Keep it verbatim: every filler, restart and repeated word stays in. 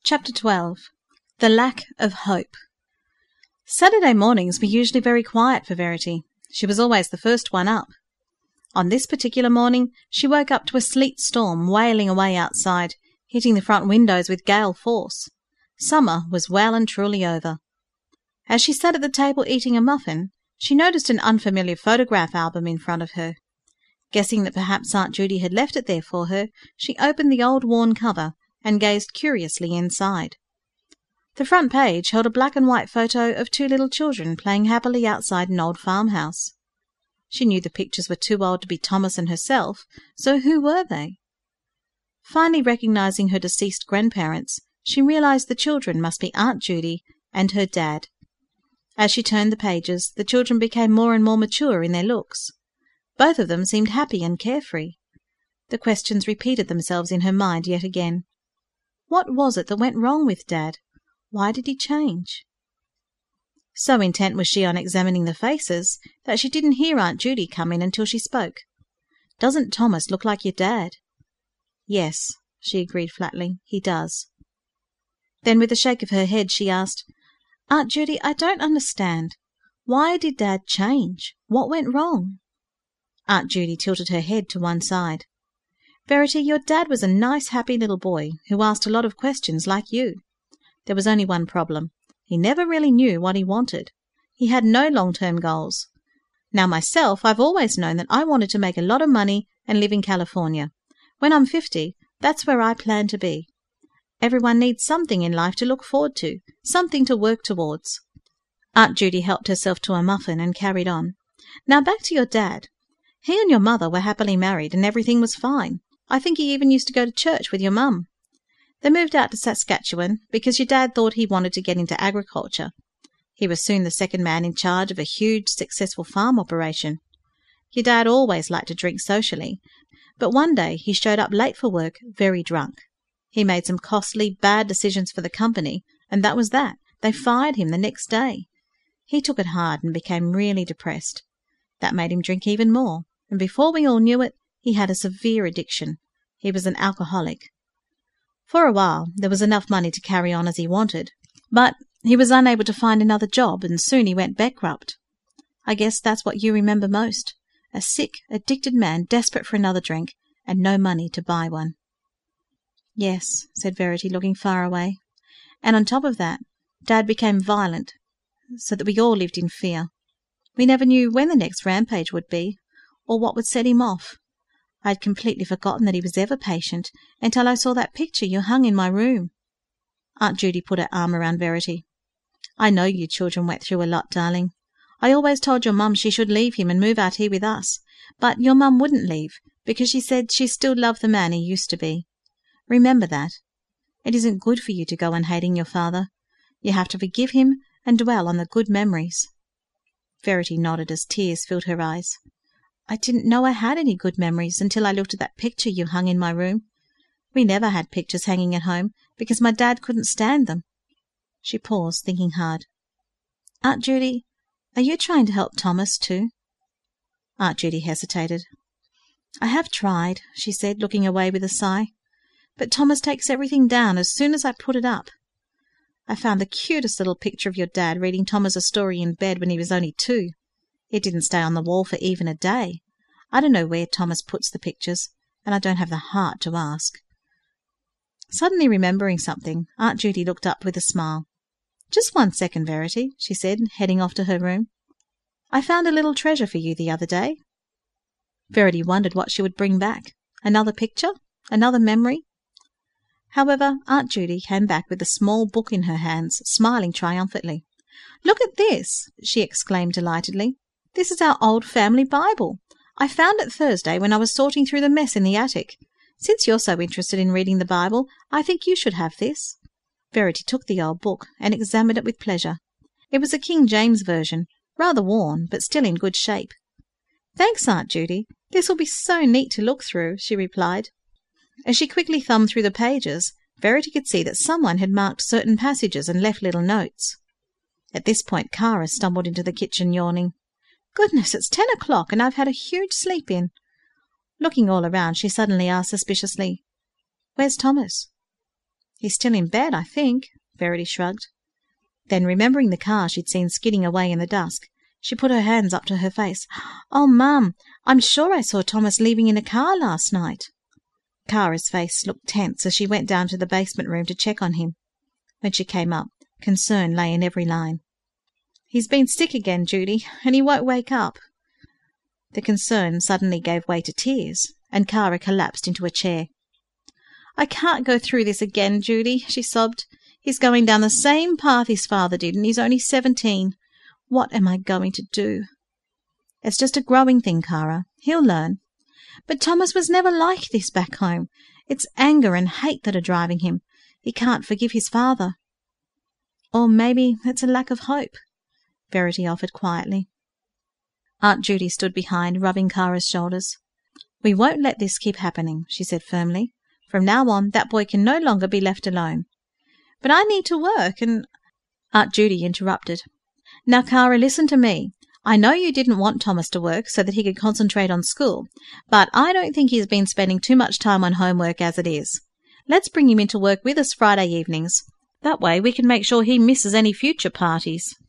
Chapter twelve. The Lack of Hope. Saturday mornings were usually very quiet for Verity. She was always the first one up. On this particular morning she woke up to a sleet storm wailing away outside, hitting the front windows with gale force. Summer was well and truly over. As she sat at the table eating a muffin, she noticed an unfamiliar photograph album in front of her. Guessing that perhaps Aunt Judy had left it there for her, she opened the old worn cover and gazed curiously inside. The front page held a black and white photo of two little children playing happily outside an old farmhouse. She knew the pictures were too old to be Thomas and herself, so who were they? Finally recognizing her deceased grandparents, she realized the children must be Aunt Judy and her dad. As she turned the pages, the children became more and more mature in their looks. Both of them seemed happy and carefree. The questions repeated themselves in her mind yet again. What was it that went wrong with Dad? Why did he change? So intent was she on examining the faces that she didn't hear Aunt Judy come in until she spoke. "Doesn't Thomas look like your dad?" "Yes," she agreed flatly, "he does." Then with a shake of her head she asked, "Aunt Judy, I don't understand. Why did Dad change? What went wrong?" Aunt Judy tilted her head to one side. "Verity, your dad was a nice, happy little boy who asked a lot of questions like you. There was only one problem. He never really knew what he wanted. He had no long-term goals. Now myself, I've always known that I wanted to make a lot of money and live in California. When I'm fifty, that's where I plan to be. Everyone needs something in life to look forward to, something to work towards." Aunt Judy helped herself to a muffin and carried on. "Now back to your dad. He and your mother were happily married and everything was fine. I think he even used to go to church with your mum. They moved out to Saskatchewan because your dad thought he wanted to get into agriculture. He was soon the second man in charge of a huge, successful farm operation. Your dad always liked to drink socially, but one day he showed up late for work, very drunk. He made some costly, bad decisions for the company, and that was that. They fired him the next day. He took it hard and became really depressed. That made him drink even more, and before we all knew it, he had a severe addiction. He was an alcoholic. For a while there was enough money to carry on as he wanted, but he was unable to find another job, and soon he went bankrupt. I guess that's what you remember most, a sick, addicted man desperate for another drink, and no money to buy one." "Yes," said Verity, looking far away. "And on top of that, Dad became violent, so that we all lived in fear. We never knew when the next rampage would be, or what would set him off. I had completely forgotten that he was ever patient until I saw that picture you hung in my room." Aunt Judy put her arm around Verity. "I know you children went through a lot, darling. I always told your mum she should leave him and move out here with us, but your mum wouldn't leave because she said she still loved the man he used to be. Remember that. It isn't good for you to go on hating your father. You have to forgive him and dwell on the good memories." Verity nodded as tears filled her eyes. "I didn't know I had any good memories until I looked at that picture you hung in my room. We never had pictures hanging at home because my dad couldn't stand them." She paused, thinking hard. "Aunt Judy, are you trying to help Thomas too?" Aunt Judy hesitated. "I have tried," she said, looking away with a sigh. "But Thomas takes everything down as soon as I put it up. I found the cutest little picture of your dad reading Thomas a story in bed when he was only two. It didn't stay on the wall for even a day. I don't know where Thomas puts the pictures, and I don't have the heart to ask." Suddenly remembering something, Aunt Judy looked up with a smile. "Just one second, Verity," she said, heading off to her room. "I found a little treasure for you the other day." Verity wondered what she would bring back. Another picture? Another memory? However, Aunt Judy came back with a small book in her hands, smiling triumphantly. "Look at this!" she exclaimed delightedly. "This is our old family Bible. I found it Thursday when I was sorting through the mess in the attic. Since you're so interested in reading the Bible, I think you should have this." Verity took the old book and examined it with pleasure. It was a King James version, rather worn, but still in good shape. "Thanks, Aunt Judy. This will be so neat to look through," she replied. As she quickly thumbed through the pages, Verity could see that someone had marked certain passages and left little notes. At this point, Kara stumbled into the kitchen, yawning. "Goodness, it's ten o'clock, and I've had a huge sleep in." Looking all around, she suddenly asked suspiciously, "Where's Thomas?" He's still in bed, I think, Verity shrugged. Then, remembering the car she'd seen skidding away in the dusk, she put her hands up to her face. "Oh, Mum, I'm sure I saw Thomas leaving in a car last night." Kara's face looked tense as she went down to the basement room to check on him. When she came up, concern lay in every line. "He's been sick again, Judy, and he won't wake up." The concern suddenly gave way to tears, and Kara collapsed into a chair. "I can't go through this again, Judy," she sobbed. "He's going down the same path his father did, and he's only seventeen. What am I going to do?" "It's just a growing thing, Kara. He'll learn." "But Thomas was never like this back home. It's anger and hate that are driving him. He can't forgive his father." "Or maybe it's a lack of hope," Verity offered quietly. Aunt Judy stood behind, rubbing Kara's shoulders. "We won't let this keep happening," she said firmly. "From now on, that boy can no longer be left alone." "But I need to work, and—" Aunt Judy interrupted. "Now, Kara, listen to me. I know you didn't want Thomas to work so that he could concentrate on school, but I don't think he's been spending too much time on homework as it is. Let's bring him into work with us Friday evenings. That way we can make sure he misses any future parties."